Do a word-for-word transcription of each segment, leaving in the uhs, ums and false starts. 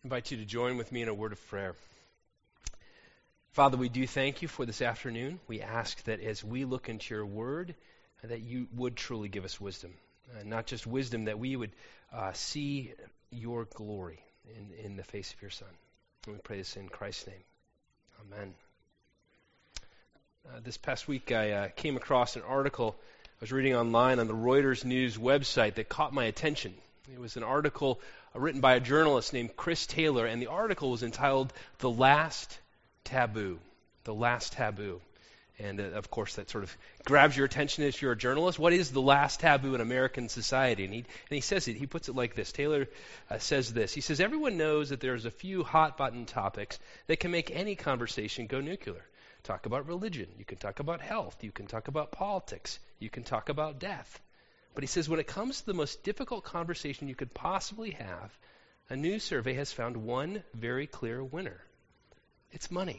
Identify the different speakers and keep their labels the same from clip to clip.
Speaker 1: invite you to join with me in a word of prayer. Father, we do thank you for this afternoon. We ask that as we look into your word, that you would truly give us wisdom. Uh, not just wisdom, that we would uh, see your glory in, in the face of your Son. And we pray this in Christ's name. Amen. Uh, this past week I uh, came across an article I was reading online on the Reuters News website that caught my attention. It was an article uh, written by a journalist named Chris Taylor, and the article was entitled "The Last Taboo." The Last Taboo. And, uh, of course, that sort of grabs your attention if you're a journalist. What is the last taboo in American society? And he, and he says it. He puts it like this. Taylor uh, says this. He says, everyone knows that there's a few hot-button topics that can make any conversation go nuclear. Talk about religion. You can talk about health. You can talk about politics. You can talk about death. But he says when it comes to the most difficult conversation you could possibly have, a new survey has found one very clear winner. It's money.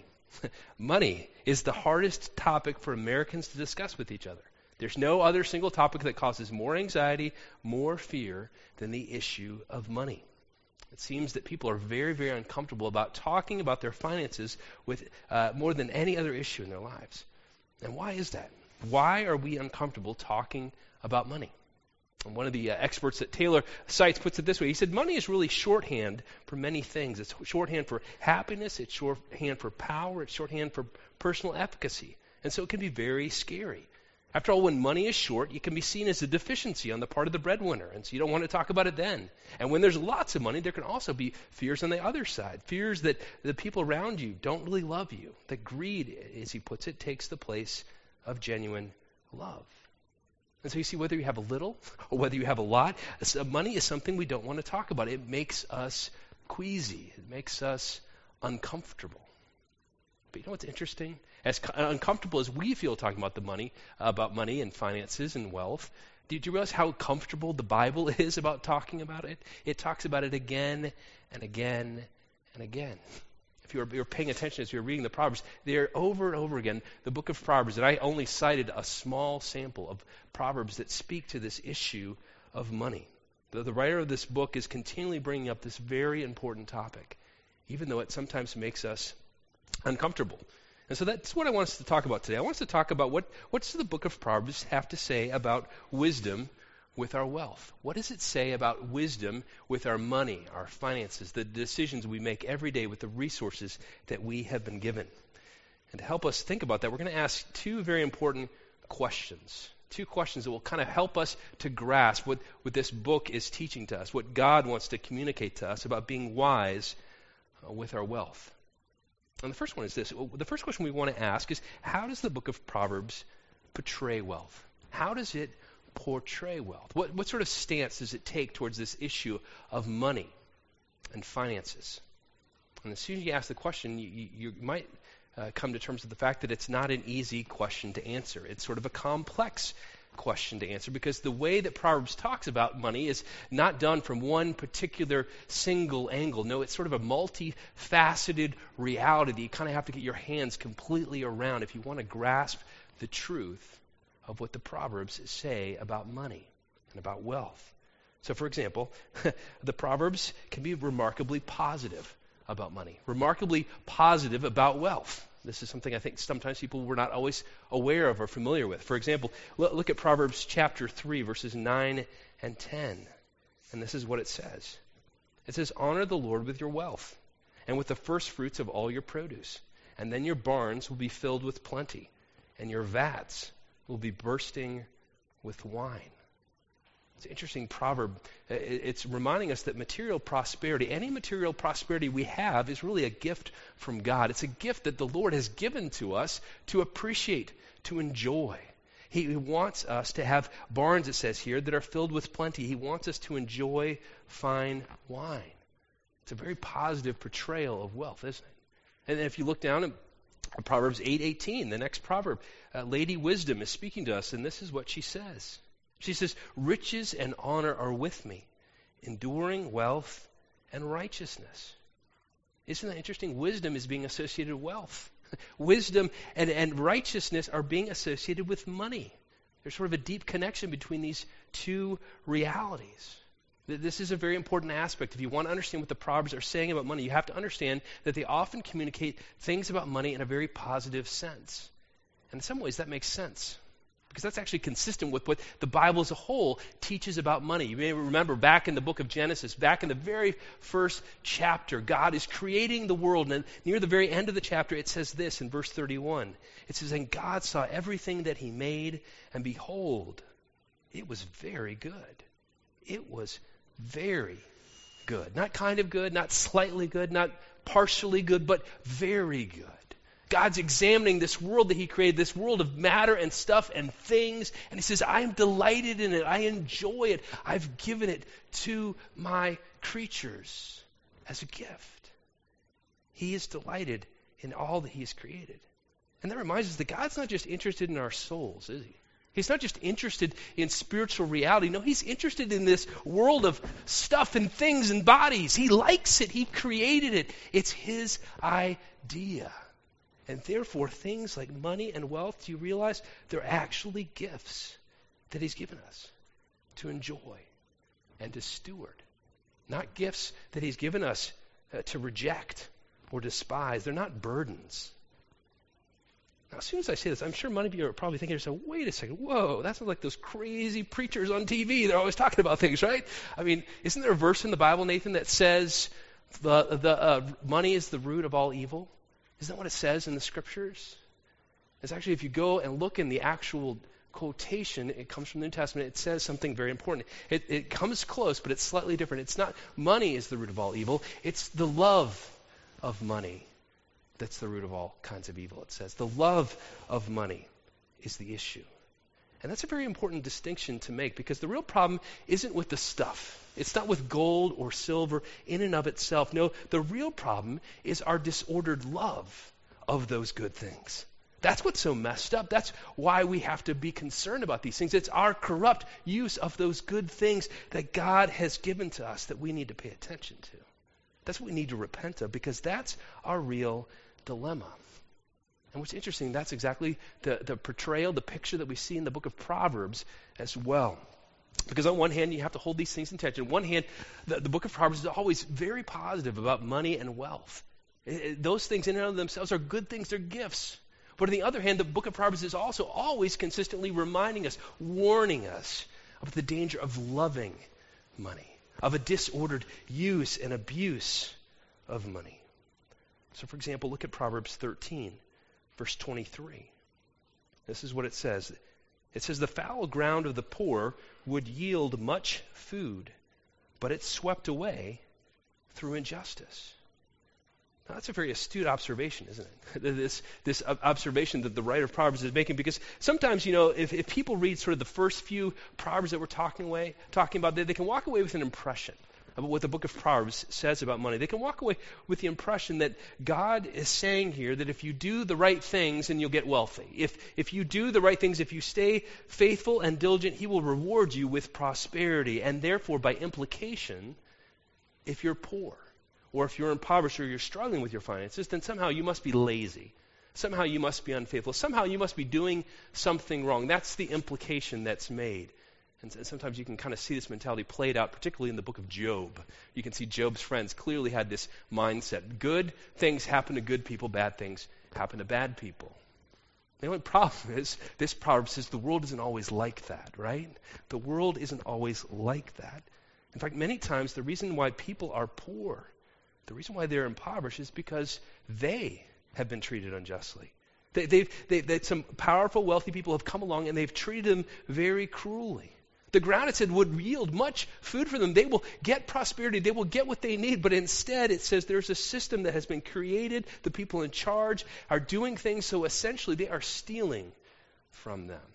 Speaker 1: Money is the hardest topic for Americans to discuss with each other. There's no other single topic that causes more anxiety, more fear than the issue of money. It seems that people are very, very uncomfortable about talking about their finances with uh, more than any other issue in their lives. And why is that? Why are we uncomfortable talking about money? And one of the uh, experts that Taylor cites puts it this way. He said, money is really shorthand for many things. It's shorthand for happiness. It's shorthand for power. It's shorthand for personal efficacy. And so it can be very scary. After all, when money is short, it can be seen as a deficiency on the part of the breadwinner, and so you don't want to talk about it then. And when there's lots of money, there can also be fears on the other side, fears that the people around you don't really love you, that greed, as he puts it, takes the place of genuine love. And so you see, whether you have a little or whether you have a lot, money is something we don't want to talk about. It makes us queasy. It makes us uncomfortable. But you know what's interesting? As uncomfortable as we feel talking about the money, about money and finances and wealth, do you realize how comfortable the Bible is about talking about it? It talks about it again and again and again. If you're, you're paying attention as you're reading the Proverbs, there over and over again, the book of Proverbs, and I only cited a small sample of Proverbs that speak to this issue of money. The, the writer of this book is continually bringing up this very important topic, even though it sometimes makes us uncomfortable. And so that's what I want us to talk about today. I want us to talk about what, what does the book of Proverbs have to say about wisdom with our wealth? What does it say about wisdom with our money, our finances, the decisions we make every day with the resources that we have been given? And to help us think about that, we're going to ask two very important questions. Two questions that will kind of help us to grasp what, what this book is teaching to us, what God wants to communicate to us about being wise uh, with our wealth. And the first one is this. The first question we want to ask is, how does the book of Proverbs portray wealth? How does it portray wealth? What, what sort of stance does it take towards this issue of money and finances? And as soon as you ask the question, you, you, you might uh, come to terms with the fact that it's not an easy question to answer. It's sort of a complex question to answer because the way that Proverbs talks about money is not done from one particular single angle. No, it's sort of a multifaceted reality that you kind of have to get your hands completely around if you want to grasp the truth of what the Proverbs say about money and about wealth. So, for example, the Proverbs can be remarkably positive about money, remarkably positive about wealth. This is something I think sometimes people were not always aware of or familiar with. For example, look at Proverbs chapter three, verses nine and ten. And this is what it says. It says, honor the Lord with your wealth and with the first fruits of all your produce. And then your barns will be filled with plenty, and your vats will be bursting with wine. It's an interesting proverb. It's reminding us that material prosperity, any material prosperity we have, is really a gift from God. It's a gift that the Lord has given to us to appreciate, to enjoy. He wants us to have barns, it says here, that are filled with plenty. He wants us to enjoy fine wine. It's a very positive portrayal of wealth, isn't it? And if you look down at Proverbs eight eighteen, the next proverb, uh, Lady Wisdom is speaking to us, and this is what she says. She says, riches and honor are with me, enduring wealth and righteousness. Isn't that interesting? Wisdom is being associated with wealth. Wisdom and, and righteousness are being associated with money. There's sort of a deep connection between these two realities. This is a very important aspect. If you want to understand what the Proverbs are saying about money, you have to understand that they often communicate things about money in a very positive sense. And in some ways, that makes sense, because that's actually consistent with what the Bible as a whole teaches about money. You may remember back in the book of Genesis, back in the very first chapter, God is creating the world. And near the very end of the chapter, it says this in verse thirty-one. It says, "And God saw everything that he made, and behold, it was very good." It was very good. Not kind of good, not slightly good, not partially good, but very good. God's examining this world that he created, this world of matter and stuff and things, and he says, I am delighted in it. I enjoy it. I've given it to my creatures as a gift. He is delighted in all that he has created. And that reminds us that God's not just interested in our souls, is he? He's not just interested in spiritual reality. No, he's interested in this world of stuff and things and bodies. He likes it. He created it. It's his idea. And therefore, things like money and wealth, do you realize they're actually gifts that he's given us to enjoy and to steward? Not gifts that he's given us uh, to reject or despise. They're not burdens. Now, as soon as I say this, I'm sure many of you are probably thinking to yourself, wait a second, whoa, that sounds like those crazy preachers on T V. They're always talking about things, right? I mean, isn't there a verse in the Bible, Nathan, that says the, the uh, money is the root of all evil? Isn't that what it says in the Scriptures? It's actually, if you go and look in the actual quotation, it comes from the New Testament, it says something very important. It, it comes close, but it's slightly different. It's not money is the root of all evil. It's the love of money that's the root of all kinds of evil, it says. The love of money is the issue. And that's a very important distinction to make, because the real problem isn't with the stuff. It's not with gold or silver in and of itself. No, the real problem is our disordered love of those good things. That's what's so messed up. That's why we have to be concerned about these things. It's our corrupt use of those good things that God has given to us that we need to pay attention to. That's what we need to repent of, because that's our real dilemma. And what's interesting, that's exactly the, the portrayal, the picture that we see in the book of Proverbs as well. Because on one hand, you have to hold these things in tension. On one hand, the, the book of Proverbs is always very positive about money and wealth. It, it, those things in and of themselves are good things, they're gifts. But on the other hand, the book of Proverbs is also always consistently reminding us, warning us of the danger of loving money, of a disordered use and abuse of money. So, for example, look at Proverbs thirteen, verse twenty-three. This is what it says. It says, "The fallow ground of the poor would yield much food, but it's swept away through injustice." Now, that's a very astute observation, isn't it? This, this observation that the writer of Proverbs is making, because sometimes, you know, if, if people read sort of the first few Proverbs that we're talking, away, talking about, they, they can walk away with an impression about what the book of Proverbs says about money. They can walk away with the impression that God is saying here that if you do the right things, then you'll get wealthy. If if you do the right things, if you stay faithful and diligent, he will reward you with prosperity. And therefore, by implication, if you're poor, or if you're impoverished, or you're struggling with your finances, then somehow you must be lazy. Somehow you must be unfaithful. Somehow you must be doing something wrong. That's the implication that's made. And sometimes you can kind of see this mentality played out, particularly in the book of Job. You can see Job's friends clearly had this mindset. Good things happen to good people, bad things happen to bad people. The only problem is, this proverb says the world isn't always like that, right? The world isn't always like that. In fact, many times the reason why people are poor, the reason why they're impoverished is because they have been treated unjustly. They, they've, they, they, some powerful, wealthy people have come along and they've treated them very cruelly. The ground, it said, would yield much food for them. They will get prosperity. They will get what they need. But instead, it says there's a system that has been created. The people in charge are doing things, so essentially they are stealing from them.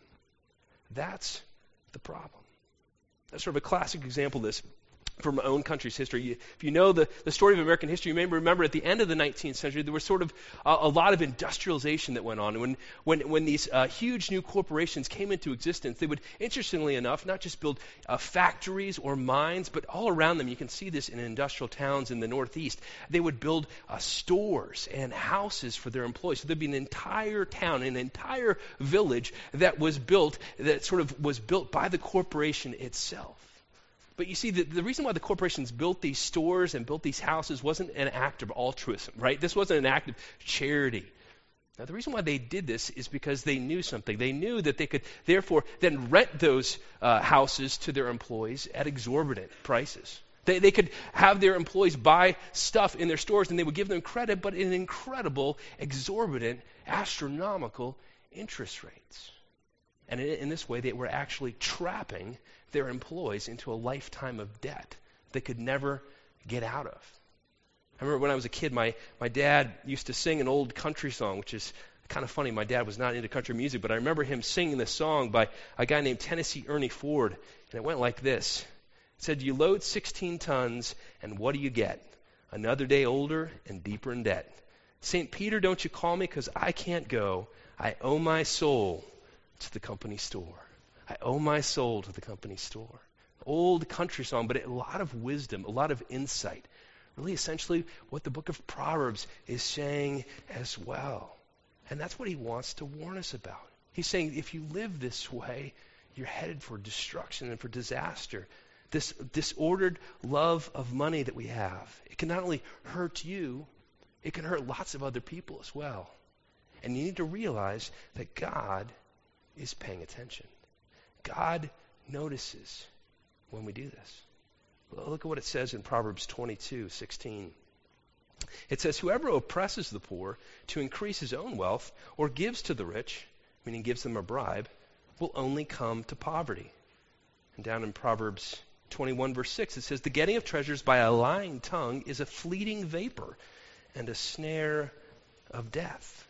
Speaker 1: That's the problem. That's sort of a classic example of this from my own country's history. If you know the, the story of American history, you may remember at the end of the nineteenth century, there was sort of a, a lot of industrialization that went on. When when, when these uh, huge new corporations came into existence, they would, interestingly enough, not just build uh, factories or mines, but all around them, you can see this in industrial towns in the Northeast, they would build uh, stores and houses for their employees. So there'd be an entire town, an entire village that was built, that sort of was built by the corporation itself. But you see, the, the reason why the corporations built these stores and built these houses wasn't an act of altruism, right? This wasn't an act of charity. Now, the reason why they did this is because they knew something. They knew that they could, therefore, then rent those uh, houses to their employees at exorbitant prices. They, they could have their employees buy stuff in their stores, and they would give them credit, but in incredible, exorbitant, astronomical interest rates. And in, in this way, they were actually trapping their employees into a lifetime of debt they could never get out of. I remember when I was a kid, my, my dad used to sing an old country song, which is kind of funny. My dad was not into country music, but I remember him singing this song by a guy named Tennessee Ernie Ford, and it went like this. It said, "You load sixteen tons, and what do you get? Another day older and deeper in debt. Saint Peter, don't you call me, because I can't go. I owe my soul to the company store. I owe my soul to the company store." Old country song, but a lot of wisdom, a lot of insight. Really, essentially, what the book of Proverbs is saying as well. And that's what he wants to warn us about. He's saying, if you live this way, you're headed for destruction and for disaster. This disordered love of money that we have, it can not only hurt you, it can hurt lots of other people as well. And you need to realize that God is paying attention. God notices when we do this. Look at what it says in Proverbs twenty-two sixteen. It says, "Whoever oppresses the poor to increase his own wealth or gives to the rich," meaning gives them a bribe, "will only come to poverty." And down in Proverbs twenty-one verse six, it says, "The getting of treasures by a lying tongue is a fleeting vapor and a snare of death."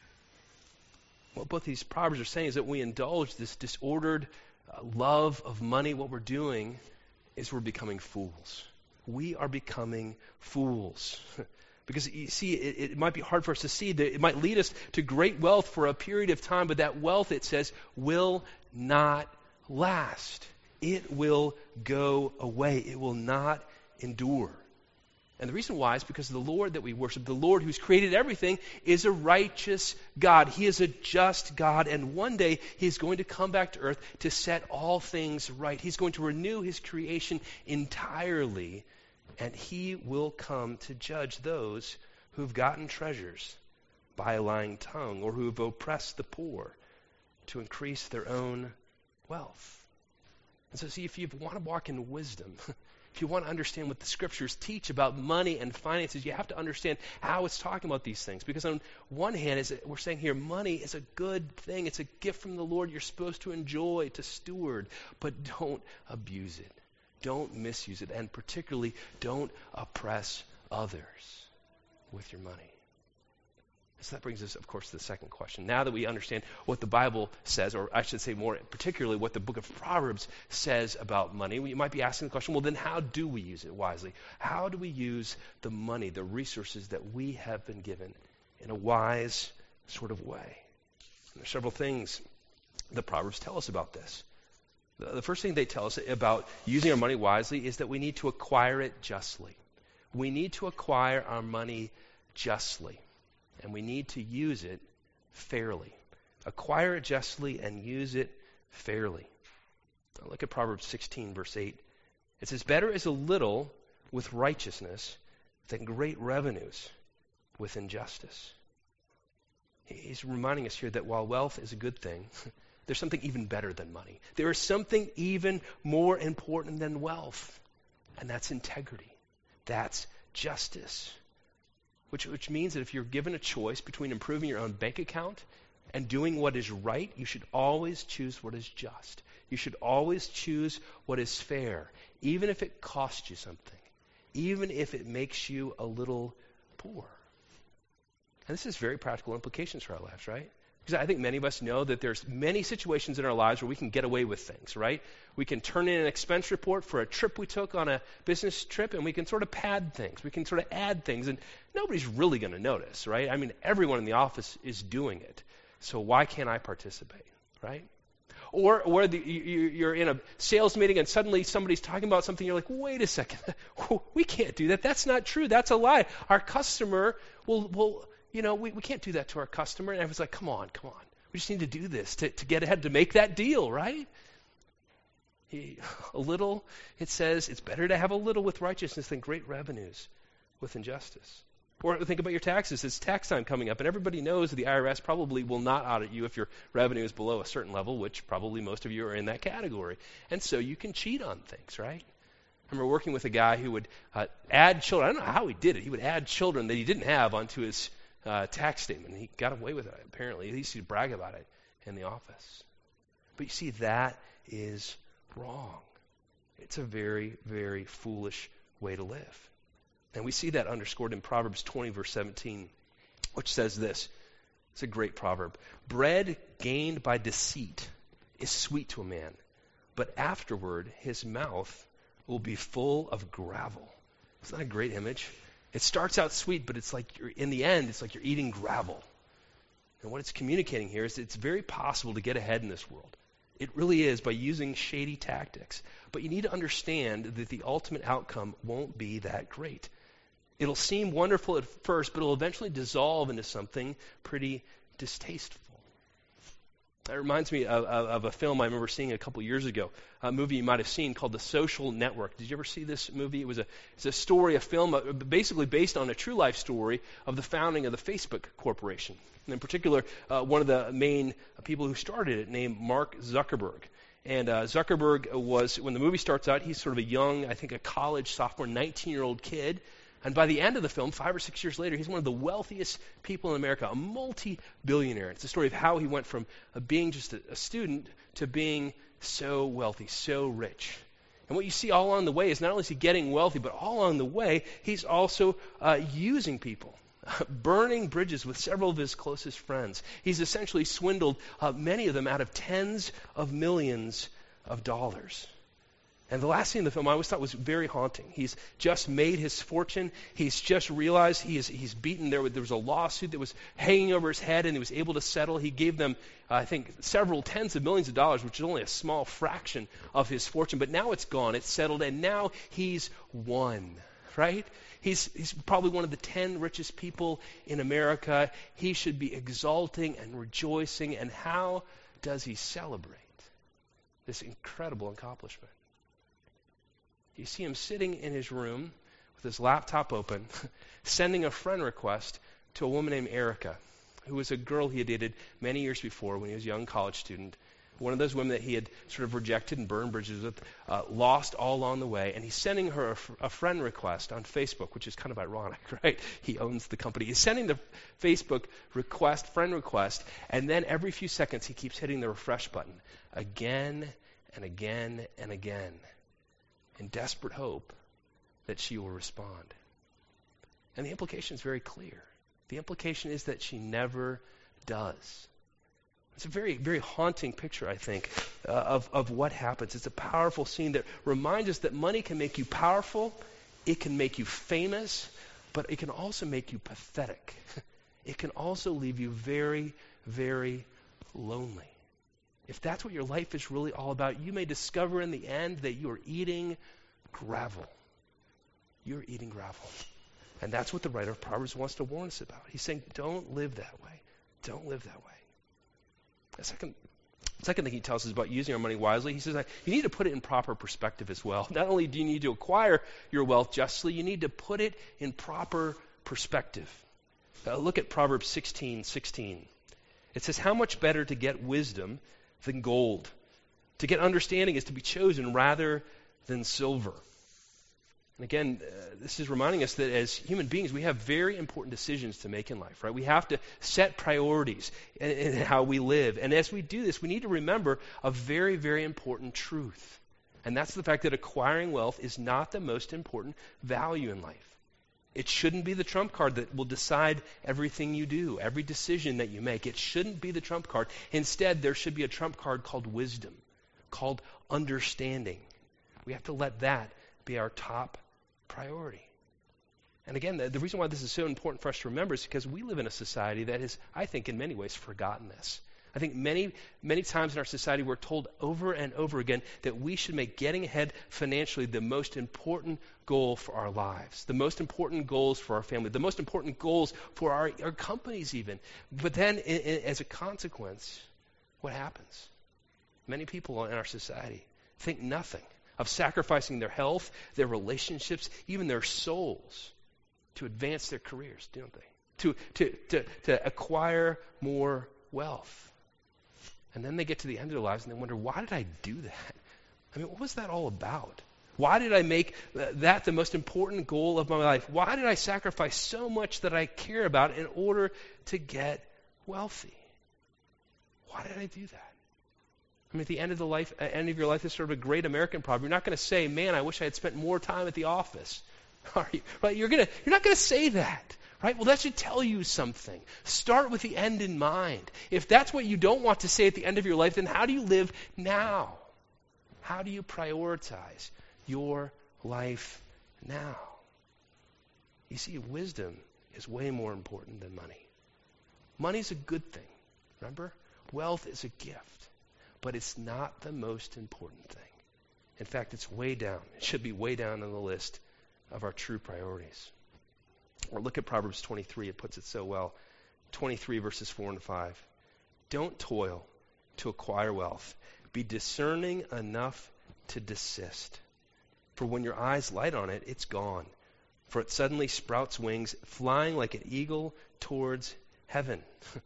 Speaker 1: What both these Proverbs are saying is that we indulge this disordered uh, love of money. What we're doing is we're becoming fools. We are becoming fools. Because, you see, it, it might be hard for us to see that it might lead us to great wealth for a period of time, but that wealth, it says, will not last. It will go away. It will not endure. And the reason why is because the Lord that we worship, the Lord who's created everything, is a righteous God. He is a just God, and one day He's going to come back to earth to set all things right. He's going to renew His creation entirely, and He will come to judge those who've gotten treasures by a lying tongue or who have oppressed the poor to increase their own wealth. And so, see, if you want to walk in wisdom, if you want to understand what the Scriptures teach about money and finances, you have to understand how it's talking about these things. Because on one hand, is we're saying here, money is a good thing. It's a gift from the Lord you're supposed to enjoy, to steward. But don't abuse it. Don't misuse it. And particularly, don't oppress others with your money. So that brings us, of course, to the second question. Now that we understand what the Bible says, or I should say more particularly what the book of Proverbs says about money, you might be asking the question, well, then how do we use it wisely? How do we use the money, the resources that we have been given in a wise sort of way? And there are several things the Proverbs tell us about this. The, the first thing they tell us about using our money wisely is that we need to acquire it justly. We need to acquire our money justly. And we need to use it fairly. Acquire it justly and use it fairly. Now look at Proverbs sixteen, verse eight. It says, "Better is a little with righteousness than great revenues with injustice." He's reminding us here that while wealth is a good thing, there's something even better than money. There is something even more important than wealth, and that's integrity. That's justice. Which, which means that if you're given a choice between improving your own bank account and doing what is right, you should always choose what is just. You should always choose what is fair, even if it costs you something, even if it makes you a little poor. And this has very practical implications for our lives, right? Because I think many of us know that there's many situations in our lives where we can get away with things, right? We can turn in an expense report for a trip we took on a business trip, and we can sort of pad things. We can sort of add things, and nobody's really going to notice, right? I mean, everyone in the office is doing it. So why can't I participate, right? Or where the, you, you're in a sales meeting and suddenly somebody's talking about something, you're like, wait a second, we can't do that. That's not true. That's a lie. Our customer will... will You know, we, we can't do that to our customer. And everyone's like, come on, come on. We just need to do this to, to get ahead, to make that deal, right? He, a little, it says, it's better to have a little with righteousness than great revenues with injustice. Or think about your taxes. It's tax time coming up, and everybody knows that the I R S probably will not audit you if your revenue is below a certain level, which probably most of you are in that category. And so you can cheat on things, right? I remember working with a guy who would uh, add children. I don't know how he did it. He would add children that he didn't have onto his uh, tax statement. And he got away with it, apparently. At least he'd brag about it in the office. But you see, that is wrong. It's a very, very foolish way to live. And we see that underscored in Proverbs twenty, verse seventeen, which says this. It's a great proverb. Bread gained by deceit is sweet to a man, but afterward his mouth will be full of gravel. Isn't that a great image? It starts out sweet, but it's like you're, in the end, it's like you're eating gravel. And what it's communicating here is that it's very possible to get ahead in this world. It really is, by using shady tactics. But you need to understand that the ultimate outcome won't be that great. It'll seem wonderful at first, but it'll eventually dissolve into something pretty distasteful. That reminds me of, of, of a film I remember seeing a couple years ago, a movie you might have seen called The Social Network. Did you ever see this movie? It was a, it's a story, a film, uh, basically based on a true life story of the founding of the Facebook Corporation. And in particular, uh, one of the main people who started it, named Mark Zuckerberg. And uh, Zuckerberg was, when the movie starts out, he's sort of a young, I think a college sophomore, nineteen-year-old kid. And by the end of the film, five or six years later, he's one of the wealthiest people in America, a multi-billionaire. It's a story of how he went from uh, being just a, a student to being so wealthy, so rich. And what you see all along the way is not only is he getting wealthy, but all along the way, he's also uh, using people, burning bridges with several of his closest friends. He's essentially swindled uh, many of them out of tens of millions of dollars. And the last scene in the film I always thought was very haunting. He's just made his fortune. He's just realized he is, he's beaten. There, there was a lawsuit that was hanging over his head, and he was able to settle. He gave them, uh, I think, several tens of millions of dollars, which is only a small fraction of his fortune. But now it's gone. It's settled, and now he's won, right? He's, he's probably one of the ten richest people in America. He should be exulting and rejoicing. And how does he celebrate this incredible accomplishment? You see him sitting in his room with his laptop open, sending a friend request to a woman named Erica, who was a girl he had dated many years before when he was a young college student. One of those women that he had sort of rejected and burned bridges with, uh, lost all along the way. And he's sending her a, f- a friend request on Facebook, which is kind of ironic, right? He owns the company. He's sending the Facebook request, friend request, and then every few seconds he keeps hitting the refresh button again and again and again, in desperate hope that she will respond. And the implication is very clear. The implication is that she never does. It's a very, very haunting picture, I think, uh, of, of what happens. It's a powerful scene that reminds us that money can make you powerful, it can make you famous, but it can also make you pathetic. It can also leave you very, very lonely. If that's what your life is really all about, you may discover in the end that you are eating gravel. You're eating gravel. And that's what the writer of Proverbs wants to warn us about. He's saying, don't live that way. Don't live that way. The second, second thing he tells us about using our money wisely, he says that you need to put it in proper perspective as well. Not only do you need to acquire your wealth justly, you need to put it in proper perspective. Uh, look at Proverbs sixteen sixteen. It says, how much better to get wisdom than gold. To get understanding is to be chosen rather than silver. And again, uh, this is reminding us that as human beings, we have very important decisions to make in life, right? We have to set priorities in, in how we live. And as we do this, we need to remember a very, very important truth. And that's the fact that acquiring wealth is not the most important value in life. It shouldn't be the trump card that will decide everything you do, every decision that you make. It shouldn't be the trump card. Instead, there should be a trump card called wisdom, called understanding. We have to let that be our top priority. And again, the, the reason why this is so important for us to remember is because we live in a society that has, I think, in many ways forgotten this. I think many, many times in our society we're told over and over again that we should make getting ahead financially the most important goal for our lives, the most important goals for our family, the most important goals for our, our companies even. But then in, in, as a consequence, what happens? Many people in our society think nothing of sacrificing their health, their relationships, even their souls to advance their careers, don't they? To, to, to, to acquire more wealth. And then they get to the end of their lives and they wonder, why did I do that? I mean, what was that all about? Why did I make that the most important goal of my life? Why did I sacrifice so much that I care about in order to get wealthy? Why did I do that? I mean, at the end of the life, at the end of your life, this is sort of a great American proverb. You're not going to say, "Man, I wish I had spent more time at the office." Are you? Right? You're gonna. You're not going to say that. Right? Well, that should tell you something. Start with the end in mind. If that's what you don't want to say at the end of your life, then how do you live now? How do you prioritize your life now? You see, wisdom is way more important than money. Money's a good thing, remember? Wealth is a gift, but it's not the most important thing. In fact, it's way down. It should be way down on the list of our true priorities. Or look at Proverbs twenty-three. It puts it so well. twenty-three verses four and five. Don't toil to acquire wealth. Be discerning enough to desist. For when your eyes light on it, it's gone. For it suddenly sprouts wings, flying like an eagle towards heaven.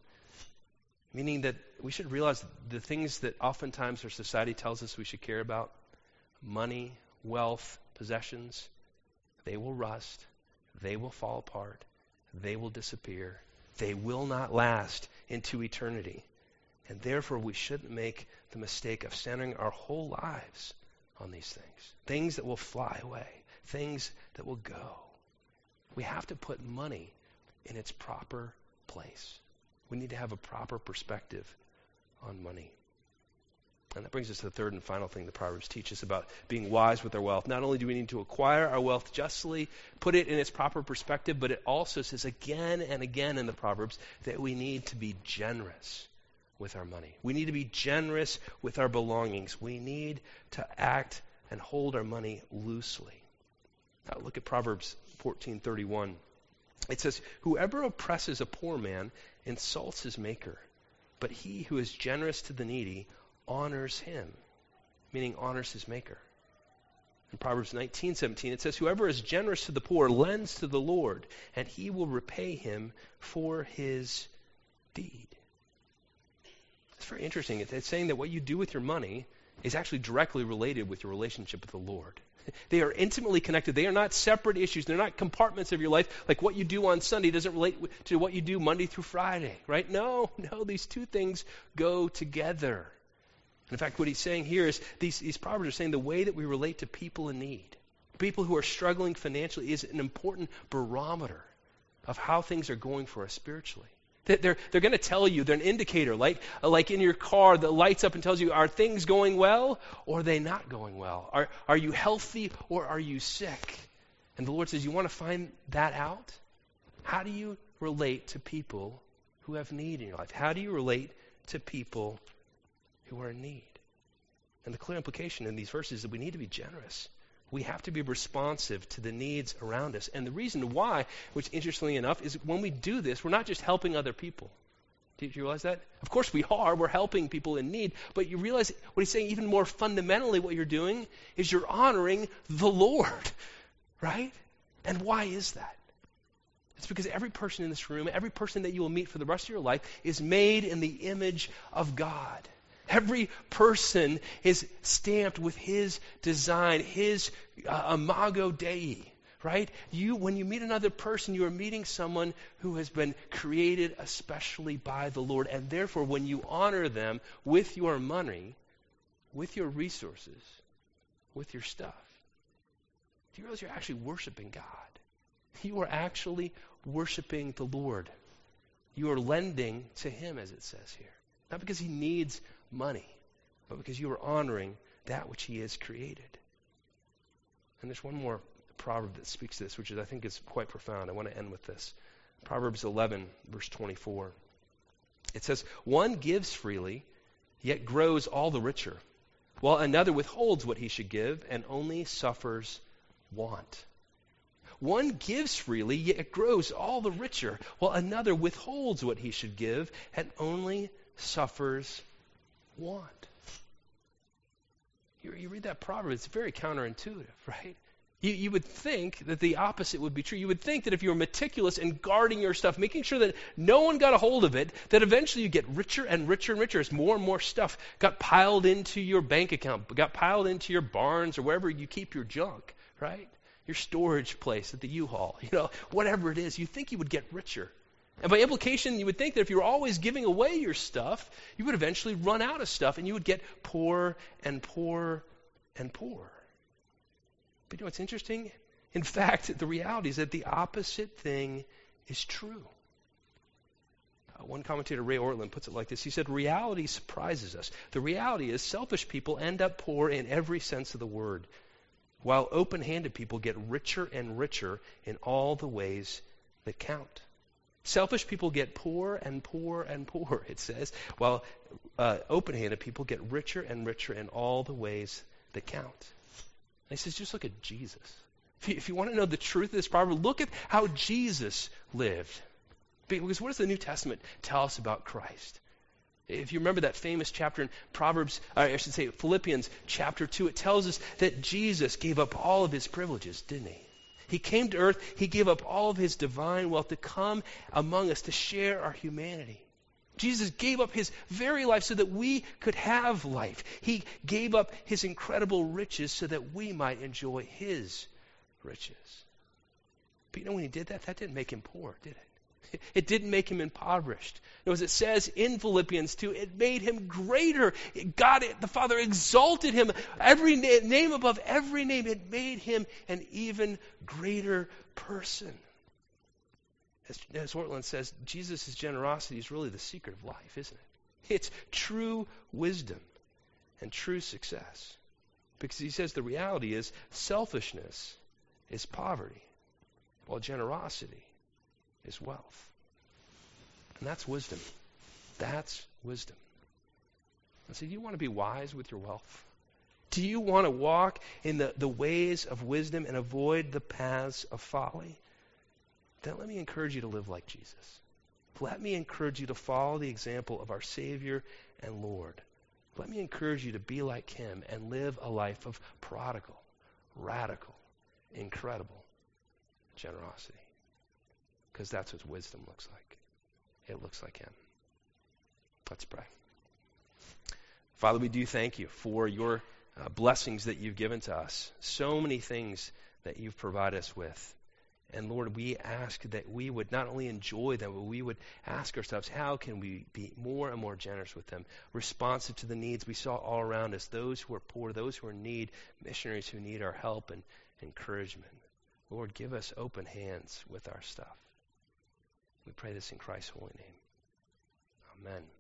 Speaker 1: Meaning that we should realize the things that oftentimes our society tells us we should care about, money, wealth, possessions, they will rust, they will fall apart, they will disappear, they will not last into eternity. And therefore we shouldn't make the mistake of centering our whole lives on these things. Things that will fly away. Things that will go. We have to put money in its proper place. We need to have a proper perspective on money. And that brings us to the third and final thing the Proverbs teach us about being wise with our wealth. Not only do we need to acquire our wealth justly, put it in its proper perspective, but it also says again and again in the Proverbs that we need to be generous with our money. We need to be generous with our belongings. We need to act and hold our money loosely. Now look at Proverbs fourteen thirty-one. It says, "Whoever oppresses a poor man insults his maker, but he who is generous to the needy honors him," meaning honors his maker. In Proverbs nineteen seventeen, it says, "Whoever is generous to the poor lends to the Lord, and he will repay him for his deed." It's very interesting. It's saying that what you do with your money is actually directly related with your relationship with the Lord. They are intimately connected. They are not separate issues. They're not compartments of your life. Like what you do on Sunday doesn't relate to what you do Monday through Friday, right? No, no, these two things go together. In fact, what he's saying here is these, these Proverbs are saying the way that we relate to people in need, people who are struggling financially, is an important barometer of how things are going for us spiritually. They're, they're going to tell you, they're an indicator, like, like in your car that lights up and tells you, are things going well or are they not going well? Are, are you healthy or are you sick? And the Lord says, you want to find that out? How do you relate to people who have need in your life? How do you relate to people who are in need? And the clear implication in these verses is that we need to be generous. We have to be responsive to the needs around us. And the reason why, which interestingly enough, is when we do this, we're not just helping other people. Did you realize that? Of course we are. We're helping people in need. But you realize what he's saying even more fundamentally, what you're doing is you're honoring the Lord. Right? And why is that? It's because every person in this room, every person that you will meet for the rest of your life is made in the image of God. Every person is stamped with his design, his uh, imago Dei, right? You, when you meet another person, you are meeting someone who has been created especially by the Lord. And therefore, when you honor them with your money, with your resources, with your stuff, do you realize you're actually worshiping God? You are actually worshiping the Lord. You are lending to him, as it says here. Not because he needs money, but because you are honoring that which he has created. And there's one more proverb that speaks to this, which is, I think is quite profound. I want to end with this. Proverbs eleven, verse twenty-four. It says, "One gives freely, yet grows all the richer, while another withholds what he should give and only suffers want." One gives freely, yet grows all the richer, while another withholds what he should give and only suffers want. You, you read that proverb, it's very counterintuitive, right? You, you would think that the opposite would be true. You would think that if you were meticulous in guarding your stuff, making sure that no one got a hold of it, that eventually you get richer and richer and richer as more and more stuff got piled into your bank account, got piled into your barns or wherever you keep your junk, right? Your storage place at the U-Haul, you know, whatever it is. You think you would get richer. And by implication, you would think that if you were always giving away your stuff, you would eventually run out of stuff and you would get poorer and poorer and poorer. But you know what's interesting? In fact, the reality is that the opposite thing is true. Uh, one commentator, Ray Ortlund, puts it like this. He said, reality surprises us. The reality is selfish people end up poor in every sense of the word, while open-handed people get richer and richer in all the ways that count. Selfish people get poor and poor and poor, it says, while uh, open-handed people get richer and richer in all the ways that count. And he says, just look at Jesus. If you, if you want to know the truth of this proverb, look at how Jesus lived. Because what does the New Testament tell us about Christ? If you remember that famous chapter in Proverbs, or I should say Philippians chapter two, it tells us that Jesus gave up all of his privileges, didn't he? He came to earth, he gave up all of his divine wealth to come among us to share our humanity. Jesus gave up his very life so that we could have life. He gave up his incredible riches so that we might enjoy his riches. But you know when he did that, that didn't make him poor, did it? It didn't make him impoverished. No, as it says in Philippians two, it made him greater. God, the Father, exalted him. Every na- name above every name, it made him an even greater person. As, as Ortlund says, Jesus' generosity is really the secret of life, isn't it? It's true wisdom and true success. Because he says the reality is selfishness is poverty, while generosity is wealth. And that's wisdom. That's wisdom. And so do you want to be wise with your wealth? Do you want to walk in the, the ways of wisdom and avoid the paths of folly? Then let me encourage you to live like Jesus. Let me encourage you to follow the example of our Savior and Lord. Let me encourage you to be like him and live a life of prodigal, radical, incredible generosity. Because that's what wisdom looks like. It looks like him. Let's pray. Father, we do thank you for your uh, blessings that you've given to us. So many things that you've provided us with. And Lord, we ask that we would not only enjoy them, but we would ask ourselves, how can we be more and more generous with them, responsive to the needs we saw all around us, those who are poor, those who are in need, missionaries who need our help and encouragement. Lord, give us open hands with our stuff. We pray this in Christ's holy name. Amen.